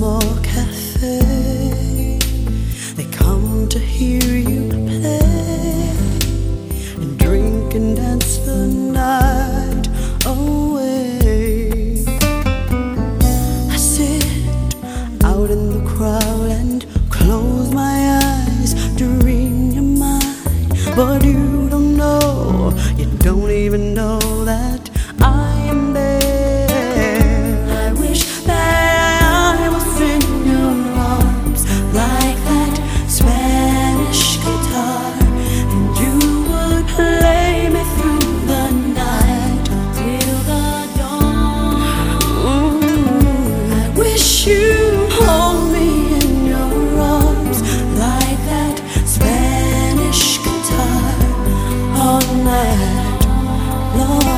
small cafe. They come to hear you play and drink and dance the night away. I sit out in the crowd and close my eyes to read your mind, but you don't know, you don't even know that I am there. I wish that I was in your arms like that Spanish guitar, and you would play me through the night till the dawn. I wish you'd hold me in your arms like that Spanish guitar all night long.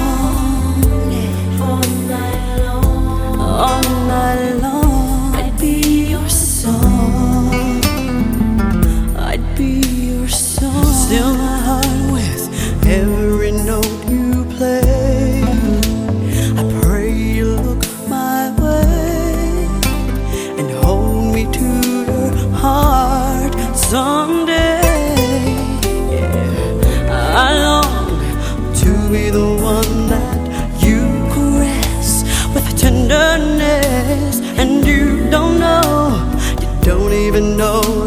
All night long, I'd be your song. I'd be your song. Still my heart with every note you play. I pray you look my way and hold me to your heart someday. Yeah, I long to be the one that you caress with tenderness, and you don't know, you don't even know